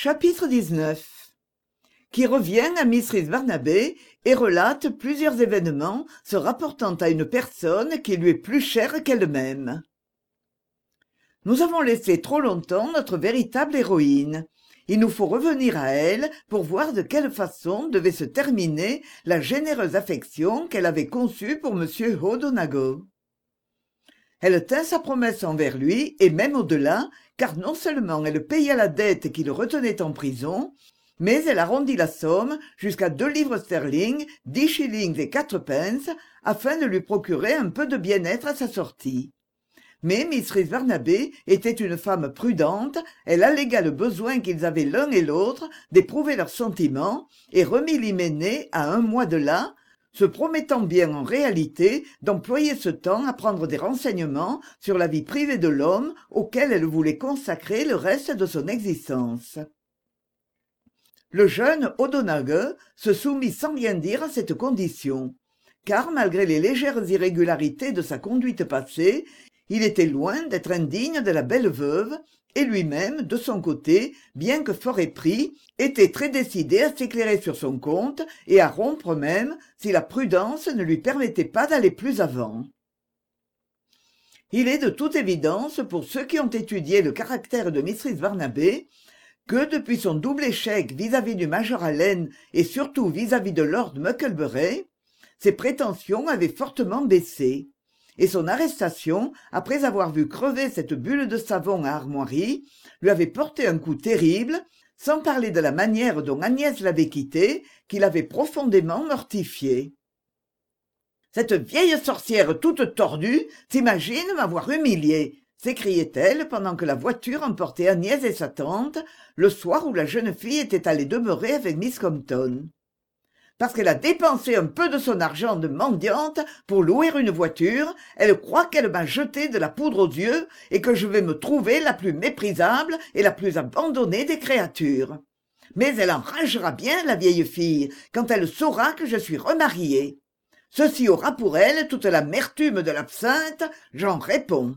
Chapitre 19 qui revient à Mrs. Barnabé et relate plusieurs événements se rapportant à une personne qui lui est plus chère qu'elle-même. Nous avons laissé trop longtemps notre véritable héroïne. Il nous faut revenir à elle pour voir de quelle façon devait se terminer la généreuse affection qu'elle avait conçue pour M. O'Donago. Elle tint sa promesse envers lui, et même au-delà, car non seulement elle paya la dette qui le retenait en prison, mais elle arrondit la somme jusqu'à 2 livres sterling, 10 shillings et 4 pence, afin de lui procurer un peu de bien-être à sa sortie. Mais Mrs. Barnabé était une femme prudente, elle allégua le besoin qu'ils avaient l'un et l'autre d'éprouver leurs sentiments, et remit l'hyménée à 1 mois de là, se promettant bien en réalité d'employer ce temps à prendre des renseignements sur la vie privée de l'homme auquel elle voulait consacrer le reste de son existence. Le jeune O'Donago se soumit sans rien dire à cette condition, car malgré les légères irrégularités de sa conduite passée, il était loin d'être indigne de la belle veuve, et lui-même, de son côté, bien que fort épris, était très décidé à s'éclairer sur son compte et à rompre même si la prudence ne lui permettait pas d'aller plus avant. Il est de toute évidence pour ceux qui ont étudié le caractère de Mrs. Barnabé que depuis son double échec vis-à-vis du major Allen et surtout vis-à-vis de lord Mucklebury, ses prétentions avaient fortement baissé. Et son arrestation, après avoir vu crever cette bulle de savon à armoirie, lui avait porté un coup terrible, sans parler de la manière dont Agnès l'avait quitté, qui l'avait profondément mortifié. « Cette vieille sorcière toute tordue t'imagine m'avoir humiliée !» s'écriait-elle pendant que la voiture emportait Agnès et sa tante, le soir où la jeune fille était allée demeurer avec Miss Compton. Parce qu'elle a dépensé un peu de son argent de mendiante pour louer une voiture, elle croit qu'elle m'a jeté de la poudre aux yeux et que je vais me trouver la plus méprisable et la plus abandonnée des créatures. Mais elle enragera bien, la vieille fille, quand elle saura que je suis remariée. Ceci aura pour elle toute l'amertume de l'absinthe, j'en réponds.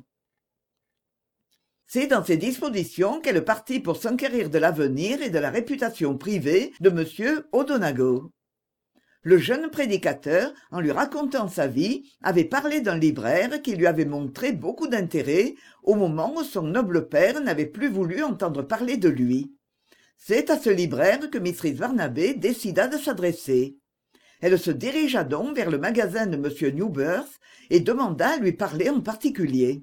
C'est dans ces dispositions qu'elle partit pour s'enquérir de l'avenir et de la réputation privée de M. O'Donago. Le jeune prédicateur, en lui racontant sa vie, avait parlé d'un libraire qui lui avait montré beaucoup d'intérêt au moment où son noble père n'avait plus voulu entendre parler de lui. C'est à ce libraire que Mrs. Barnabé décida de s'adresser. Elle se dirigea donc vers le magasin de M. Newburgh et demanda à lui parler en particulier.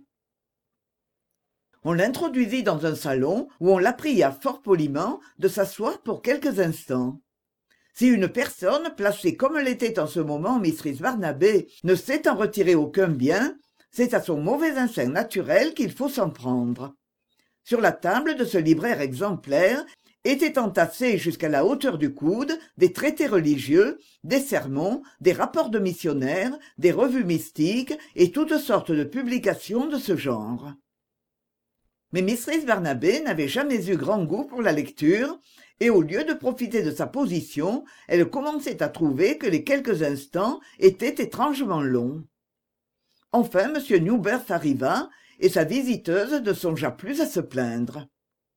On l'introduisit dans un salon où on la pria fort poliment de s'asseoir pour quelques instants. Si une personne, placée comme l'était en ce moment Mrs. Barnabé, ne sait en retirer aucun bien, c'est à son mauvais instinct naturel qu'il faut s'en prendre. Sur la table de ce libraire exemplaire étaient entassés jusqu'à la hauteur du coude des traités religieux, des sermons, des rapports de missionnaires, des revues mystiques et toutes sortes de publications de ce genre. Mais Mrs. Barnabé n'avait jamais eu grand goût pour la lecture, et au lieu de profiter de sa position, elle commençait à trouver que les quelques instants étaient étrangement longs. Enfin M. Newburgh arriva, et sa visiteuse ne songea plus à se plaindre.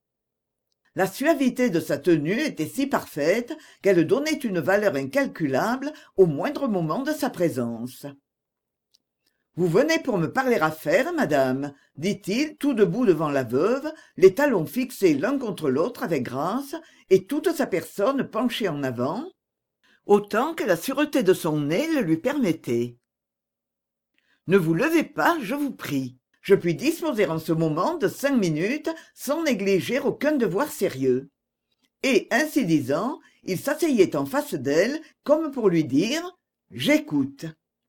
La suavité de sa tenue était si parfaite qu'elle donnait une valeur incalculable au moindre moment de sa présence. « Vous venez pour me parler affaires, madame ?» dit-il, tout debout devant la veuve, les talons fixés l'un contre l'autre avec grâce, et toute sa personne penchée en avant, autant que la sûreté de son nez le lui permettait. « Ne vous levez pas, je vous prie. Je puis disposer en ce moment de 5 minutes sans négliger aucun devoir sérieux. » Et, ainsi disant, il s'asseyait en face d'elle, comme pour lui dire « J'écoute. »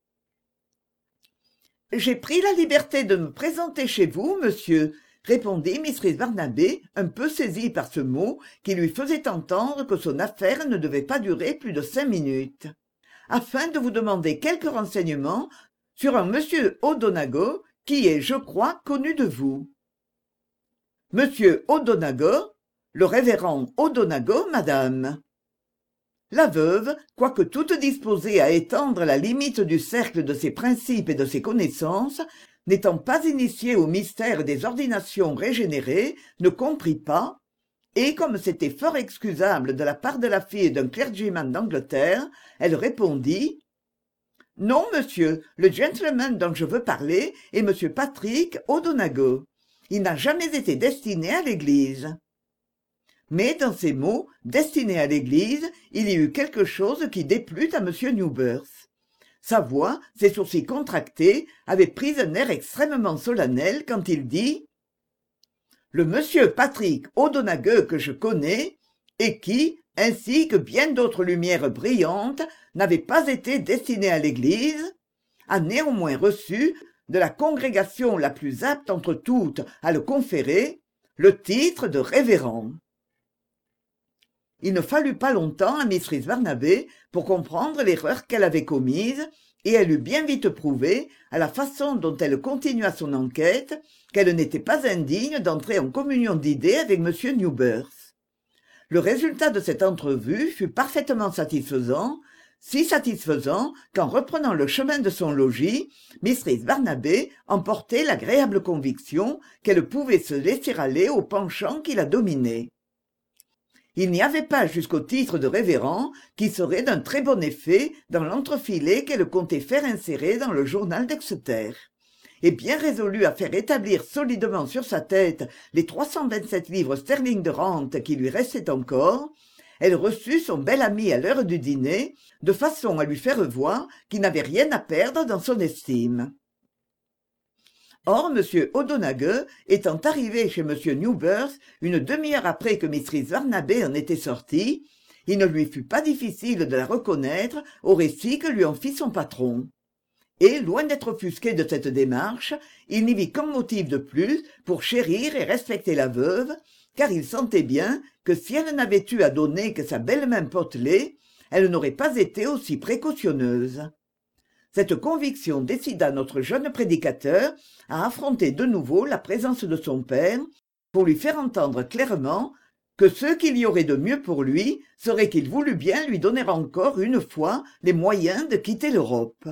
« J'ai pris la liberté de me présenter chez vous, monsieur, » répondit Mrs. Barnabé, un peu saisie par ce mot qui lui faisait entendre que son affaire ne devait pas durer plus de 5 minutes, afin de vous demander quelques renseignements sur un monsieur O'Donago qui est, je crois, connu de vous. « Monsieur O'Donago, le révérend O'Donago, madame. » La veuve, quoique toute disposée à étendre la limite du cercle de ses principes et de ses connaissances, n'étant pas initiée au mystère des ordinations régénérées, ne comprit pas, et comme c'était fort excusable de la part de la fille d'un clergyman d'Angleterre, elle répondit: non, monsieur, le gentleman dont je veux parler est monsieur Patrick O'Donaghue. Il n'a jamais été destiné à l'église. Mais dans ces mots, destiné à l'église, il y eut quelque chose qui déplut à monsieur Newburst. Sa voix, ses sourcils contractés, avaient pris un air extrêmement solennel quand il dit: le monsieur Patrick O'Donaghue que je connais, et qui, ainsi que bien d'autres lumières brillantes, n'avait pas été destiné à l'Église, a néanmoins reçu, de la congrégation la plus apte entre toutes à le conférer, le titre de révérend. Il ne fallut pas longtemps à Mrs. Barnabé pour comprendre l'erreur qu'elle avait commise, et elle eut bien vite prouvé, à la façon dont elle continua son enquête, qu'elle n'était pas indigne d'entrer en communion d'idées avec M. Newburst. Le résultat de cette entrevue fut parfaitement satisfaisant, si satisfaisant qu'en reprenant le chemin de son logis, Mrs. Barnabé emportait l'agréable conviction qu'elle pouvait se laisser aller au penchant qui la dominait. Il n'y avait pas jusqu'au titre de révérend qui serait d'un très bon effet dans l'entrefilet qu'elle comptait faire insérer dans le journal d'Exeter. Et bien résolue à faire établir solidement sur sa tête les 327 livres sterling de rente qui lui restaient encore, elle reçut son bel ami à l'heure du dîner, de façon à lui faire voir qu'il n'avait rien à perdre dans son estime. Or, M. O'Donaghue, étant arrivé chez M. Newburst une demi-heure après que Mrs. Barnabé en était sortie, il ne lui fut pas difficile de la reconnaître au récit que lui en fit son patron. Et, loin d'être offusqué de cette démarche, il n'y vit qu'un motif de plus pour chérir et respecter la veuve, car il sentait bien que si elle n'avait eu à donner que sa belle main potelée, elle n'aurait pas été aussi précautionneuse. Cette conviction décida notre jeune prédicateur à affronter de nouveau la présence de son père pour lui faire entendre clairement que ce qu'il y aurait de mieux pour lui serait qu'il voulût bien lui donner encore une fois les moyens de quitter l'Europe.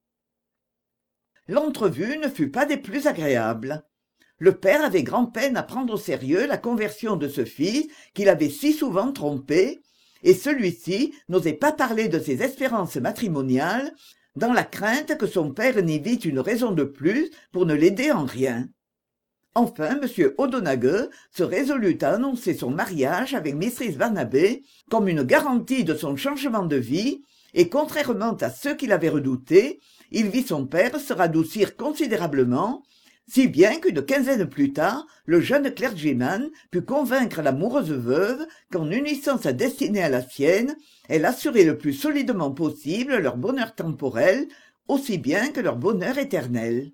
L'entrevue ne fut pas des plus agréables. Le père avait grand-peine à prendre au sérieux la conversion de ce fils qu'il avait si souvent trompé, et celui-ci n'osait pas parler de ses espérances matrimoniales, dans la crainte que son père n'y vît une raison de plus pour ne l'aider en rien. Enfin, M. O'Donaghue se résolut à annoncer son mariage avec Mrs. Barnabé comme une garantie de son changement de vie, et contrairement à ceux qu'il avait redoutés, il vit son père se radoucir considérablement, si bien qu'une quinzaine plus tard, le jeune clergyman put convaincre l'amoureuse veuve qu'en unissant sa destinée à la sienne, elle assurait le plus solidement possible leur bonheur temporel, aussi bien que leur bonheur éternel.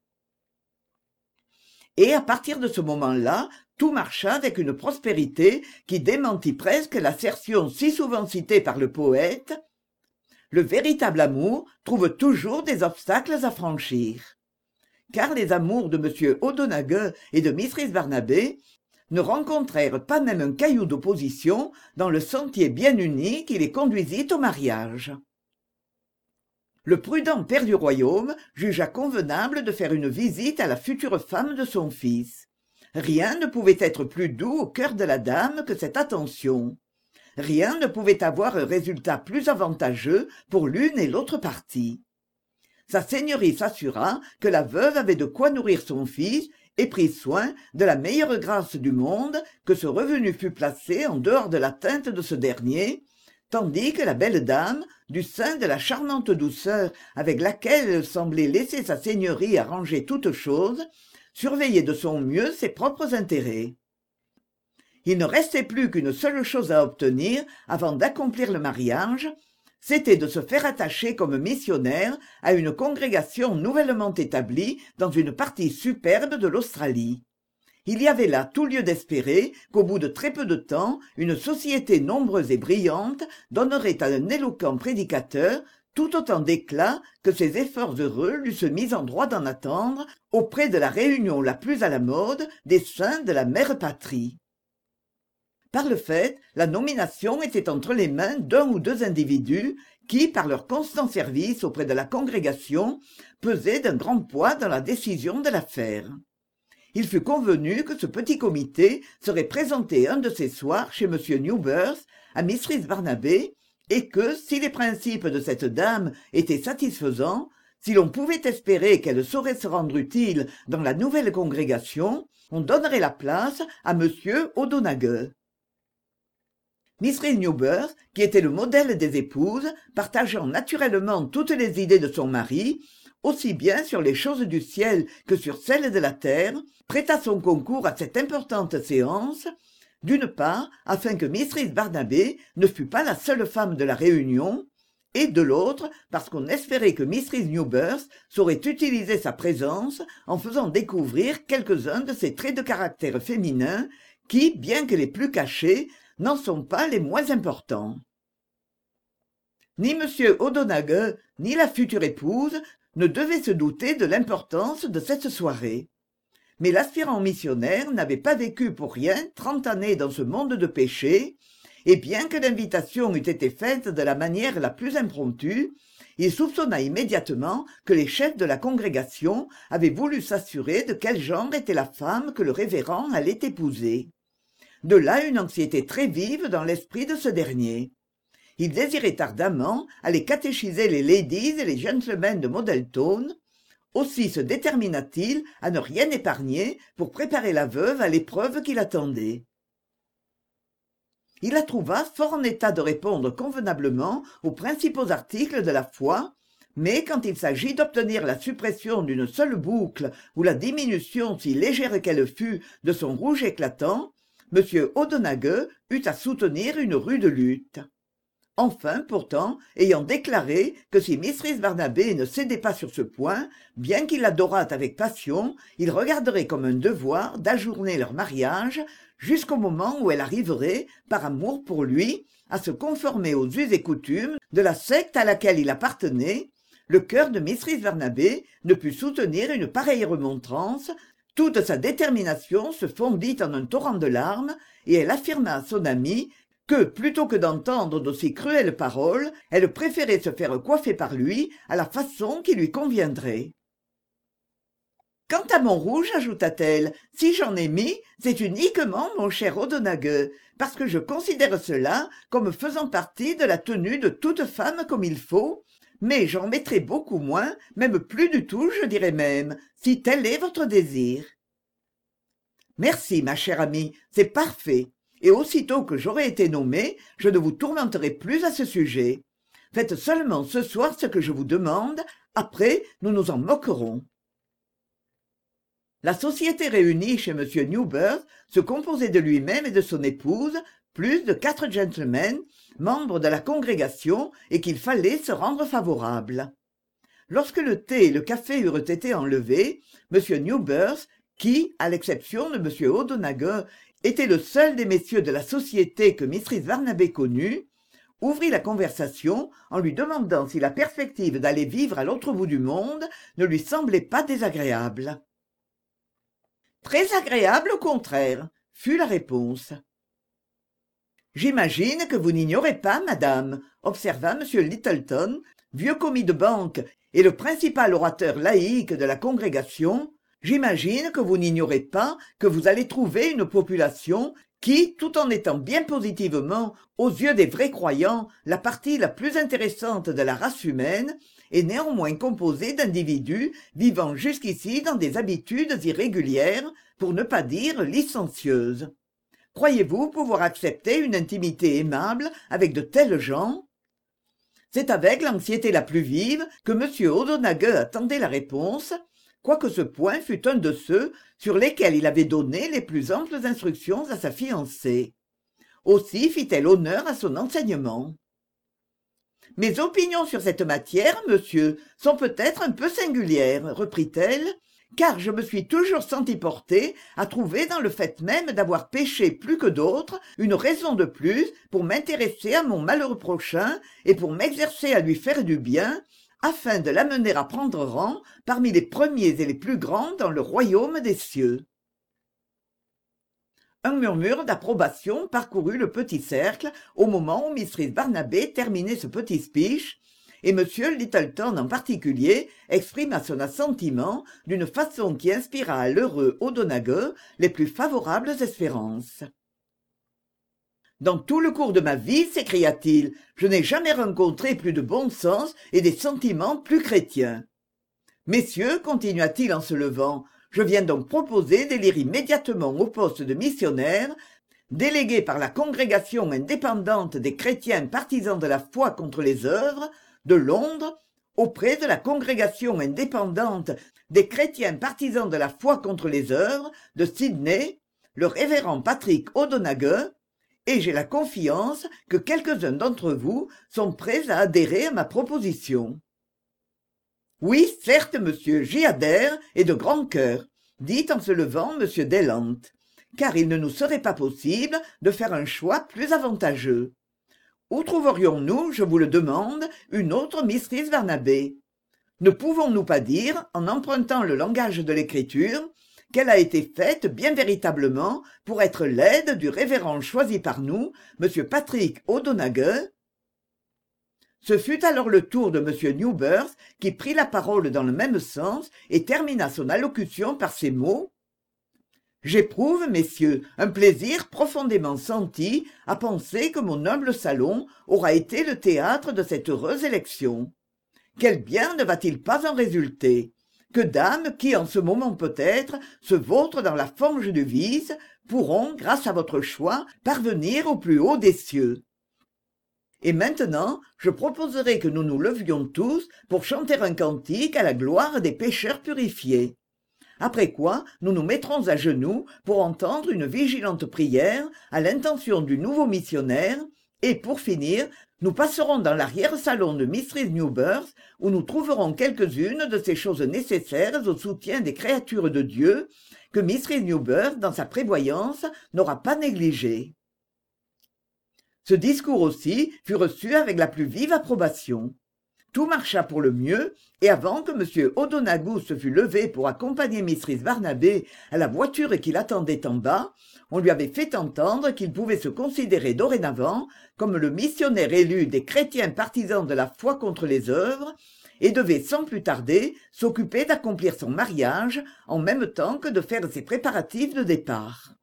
Et à partir de ce moment-là, tout marcha avec une prospérité qui démentit presque l'assertion si souvent citée par le poète: le véritable amour trouve toujours des obstacles à franchir. Car les amours de M. O'Donaghue et de Mrs. Barnabé ne rencontrèrent pas même un caillou d'opposition dans le sentier bien uni qui les conduisit au mariage. Le prudent père du royaume jugea convenable de faire une visite à la future femme de son fils. Rien ne pouvait être plus doux au cœur de la dame que cette attention. Rien ne pouvait avoir un résultat plus avantageux pour l'une et l'autre partie. Sa seigneurie s'assura que la veuve avait de quoi nourrir son fils et prit soin de la meilleure grâce du monde que ce revenu fût placé en dehors de l'atteinte de ce dernier, tandis que la belle dame, du sein de la charmante douceur avec laquelle elle semblait laisser sa seigneurie arranger toutes choses, surveillait de son mieux ses propres intérêts. Il ne restait plus qu'une seule chose à obtenir avant d'accomplir le mariage, c'était de se faire attacher comme missionnaire à une congrégation nouvellement établie dans une partie superbe de l'Australie. Il y avait là tout lieu d'espérer qu'au bout de très peu de temps, une société nombreuse et brillante donnerait à un éloquent prédicateur tout autant d'éclat que ses efforts heureux l'eussent mis en droit d'en attendre auprès de la réunion la plus à la mode des saints de la mère patrie. Par le fait, la nomination était entre les mains d'un ou deux individus qui, par leur constant service auprès de la congrégation, pesaient d'un grand poids dans la décision de l'affaire. Il fut convenu que ce petit comité serait présenté un de ces soirs chez M. Newburst à Mrs. Barnabé, et que, si les principes de cette dame étaient satisfaisants, si l'on pouvait espérer qu'elle saurait se rendre utile dans la nouvelle congrégation, on donnerait la place à M. O'Donaghue. Mrs. Newburst, qui était le modèle des épouses, partageant naturellement toutes les idées de son mari, aussi bien sur les choses du ciel que sur celles de la terre, prêta son concours à cette importante séance, d'une part afin que Mrs. Barnabé ne fût pas la seule femme de la réunion, et de l'autre parce qu'on espérait que Mrs. Newburst saurait utiliser sa présence en faisant découvrir quelques-uns de ces traits de caractère féminin qui, bien que les plus cachés, n'en sont pas les moins importants. Ni M. O'Donaghue, ni la future épouse ne devaient se douter de l'importance de cette soirée. Mais l'aspirant missionnaire n'avait pas vécu pour rien 30 années dans ce monde de péché, et bien que l'invitation eût été faite de la manière la plus impromptue, il soupçonna immédiatement que les chefs de la congrégation avaient voulu s'assurer de quel genre était la femme que le révérend allait épouser. De là une anxiété très vive dans l'esprit de ce dernier. Il désirait ardemment aller catéchiser les ladies et les gentlemen de Modeltown. Aussi se détermina-t-il à ne rien épargner pour préparer la veuve à l'épreuve qui l'attendait. Il la trouva fort en état de répondre convenablement aux principaux articles de la foi, mais quand il s'agit d'obtenir la suppression d'une seule boucle ou la diminution si légère qu'elle fût de son rouge éclatant, M. O'Donaghue eut à soutenir une rude lutte. Enfin, pourtant, ayant déclaré que si Mrs. Barnabé ne cédait pas sur ce point, bien qu'il l'adorât avec passion, il regarderait comme un devoir d'ajourner leur mariage jusqu'au moment où elle arriverait, par amour pour lui, à se conformer aux us et coutumes de la secte à laquelle il appartenait, le cœur de Mrs. Barnabé ne put soutenir une pareille remontrance. Toute sa détermination se fondit en un torrent de larmes, et elle affirma à son amie que, plutôt que d'entendre d'aussi cruelles paroles, elle préférait se faire coiffer par lui à la façon qui lui conviendrait. « Quant à mon rouge, ajouta-t-elle, si j'en ai mis, c'est uniquement, mon cher O'Donaghue, parce que je considère cela comme faisant partie de la tenue de toute femme comme il faut, mais j'en mettrai beaucoup moins, même plus du tout, je dirais même, si tel est votre désir. »« Merci, ma chère amie, c'est parfait. Et aussitôt que j'aurai été nommé, je ne vous tourmenterai plus à ce sujet. Faites seulement ce soir ce que je vous demande, après nous nous en moquerons. » La société réunie chez M. Newburst se composait de lui-même et de son épouse, plus de 4 gentlemen, membres de la congrégation, et qu'il fallait se rendre favorable. Lorsque le thé et le café eurent été enlevés, M. Newburst, qui, à l'exception de M. O'Donaghue, était le seul des messieurs de la société que Mrs. Barnabé connut, ouvrit la conversation en lui demandant si la perspective d'aller vivre à l'autre bout du monde ne lui semblait pas désagréable. « Très agréable, au contraire, » fut la réponse. « J'imagine que vous n'ignorez pas, madame, » observa M. Littleton, vieux commis de banque et le principal orateur laïque de la congrégation, « j'imagine que vous n'ignorez pas que vous allez trouver une population qui, tout en étant bien positivement, aux yeux des vrais croyants, la partie la plus intéressante de la race humaine, est néanmoins composée d'individus vivant jusqu'ici dans des habitudes irrégulières, pour ne pas dire licencieuses. Croyez-vous pouvoir accepter une intimité aimable avec de tels gens ? C'est avec l'anxiété la plus vive que M. O'Donaghue attendait la réponse, quoique ce point fût un de ceux sur lesquels il avait donné les plus amples instructions à sa fiancée. Aussi fit-elle honneur à son enseignement. « Mes opinions sur cette matière, monsieur, sont peut-être un peu singulières, reprit-elle, car je me suis toujours senti portée à trouver dans le fait même d'avoir péché plus que d'autres une raison de plus pour m'intéresser à mon malheureux prochain et pour m'exercer à lui faire du bien, afin de l'amener à prendre rang parmi les premiers et les plus grands dans le royaume des cieux. » Un murmure d'approbation parcourut le petit cercle au moment où Mrs. Barnabé terminait ce petit speech, et M. Littleton en particulier exprima son assentiment d'une façon qui inspira à l'heureux O'Donaghue les plus favorables espérances. Dans tout le cours de ma vie, s'écria-t-il, je n'ai jamais rencontré plus de bon sens et des sentiments plus chrétiens. Messieurs, continua-t-il en se levant, je viens donc proposer d'élire immédiatement au poste de missionnaire, délégué par la congrégation indépendante des chrétiens partisans de la foi contre les œuvres, de Londres, auprès de la congrégation indépendante des chrétiens partisans de la foi contre les œuvres, de Sydney, le révérend Patrick O'Donaghue, et j'ai la confiance que quelques-uns d'entre vous sont prêts à adhérer à ma proposition. Oui, certes, monsieur, j'y adhère, et de grand cœur, dit en se levant monsieur Deland, car il ne nous serait pas possible de faire un choix plus avantageux. Où trouverions-nous, je vous le demande, une autre Mrs. Barnabé? Ne pouvons-nous pas dire, en empruntant le langage de l'écriture, qu'elle a été faite bien véritablement pour être l'aide du révérend choisi par nous, monsieur Patrick O'Donaghue? Ce fut alors le tour de M. Newburgh qui prit la parole dans le même sens et termina son allocution par ces mots. J'éprouve, messieurs, un plaisir profondément senti à penser que mon humble salon aura été le théâtre de cette heureuse élection. Quel bien ne va-t-il pas en résulter? Que dames qui, en ce moment peut-être, se vautrent dans la fange du vice, pourront, grâce à votre choix, parvenir au plus haut des cieux. Et maintenant, je proposerai que nous nous levions tous pour chanter un cantique à la gloire des pécheurs purifiés. Après quoi, nous nous mettrons à genoux pour entendre une vigilante prière à l'intention du nouveau missionnaire, et pour finir, nous passerons dans l'arrière-salon de Mrs. Newburgh, où nous trouverons quelques-unes de ces choses nécessaires au soutien des créatures de Dieu que Mrs. Newburgh, dans sa prévoyance, n'aura pas négligées. Ce discours aussi fut reçu avec la plus vive approbation. Tout marcha pour le mieux, et avant que M. O'Donaghue se fût levé pour accompagner Mrs. Barnabé à la voiture qui l'attendait en bas, on lui avait fait entendre qu'il pouvait se considérer dorénavant comme le missionnaire élu des chrétiens partisans de la foi contre les œuvres, et devait sans plus tarder s'occuper d'accomplir son mariage en même temps que de faire ses préparatifs de départ.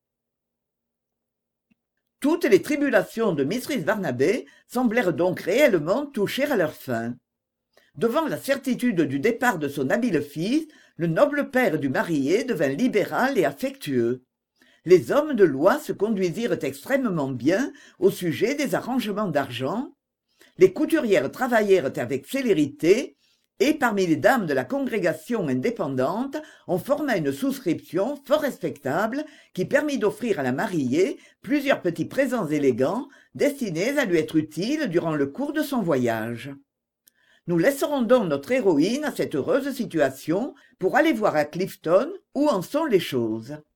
Toutes les tribulations de Mrs. Barnabé semblèrent donc réellement toucher à leur fin. Devant la certitude du départ de son habile fils, le noble père du marié devint libéral et affectueux. Les hommes de loi se conduisirent extrêmement bien au sujet des arrangements d'argent, les couturières travaillèrent avec célérité, et parmi les dames de la congrégation indépendante, on forma une souscription fort respectable qui permit d'offrir à la mariée plusieurs petits présents élégants destinés à lui être utiles durant le cours de son voyage. Nous laisserons donc notre héroïne à cette heureuse situation pour aller voir à Clifton où en sont les choses.